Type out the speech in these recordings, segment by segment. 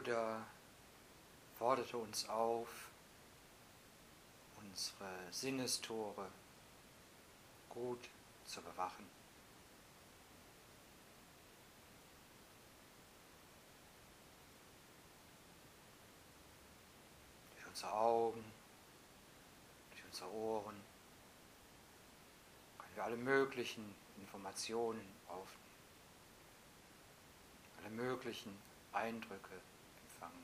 Buddha forderte uns auf, unsere Sinnestore gut zu bewachen. Durch unsere Augen, durch unsere Ohren können wir alle möglichen Informationen aufnehmen, alle möglichen Eindrücke empfangen.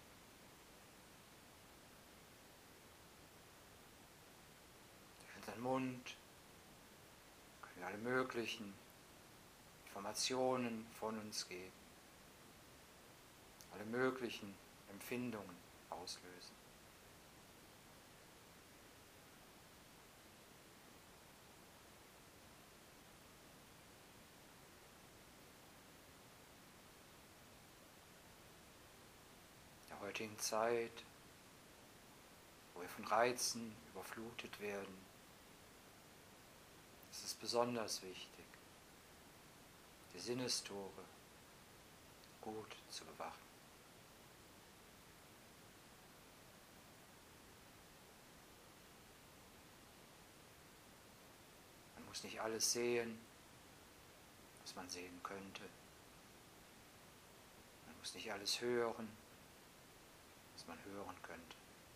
Durch unseren Mund können wir alle möglichen Informationen von uns geben, alle möglichen Empfindungen auslösen. In der heutigen Zeit, wo wir von Reizen überflutet werden, ist es besonders wichtig, die Sinnestore gut zu bewachen. Man muss nicht alles sehen, was man sehen könnte. Man muss nicht alles hören, was man hören könnte.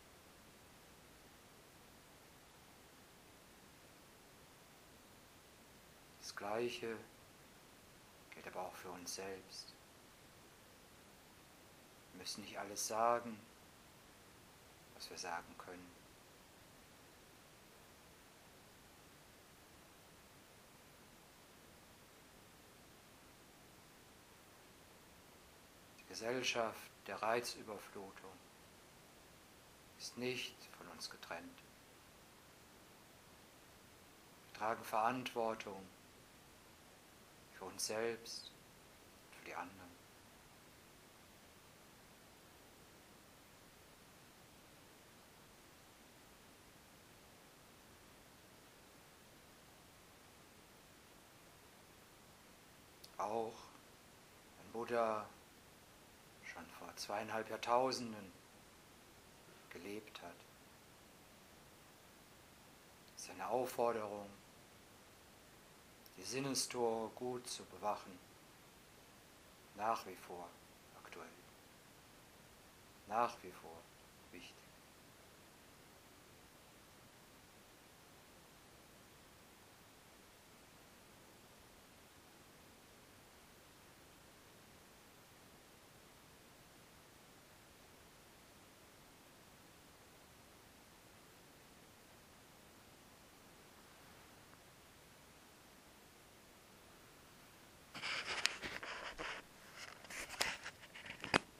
Das Gleiche gilt aber auch für uns selbst. Wir müssen nicht alles sagen, was wir sagen können. Die Gesellschaft der Reizüberflutung ist nicht von uns getrennt. Wir tragen Verantwortung für uns selbst und für die anderen. Auch wenn Buddha schon vor 2,5 Jahrtausenden gelebt hat, ist eine Aufforderung, die Sinnestore gut zu bewachen, nach wie vor aktuell, nach wie vor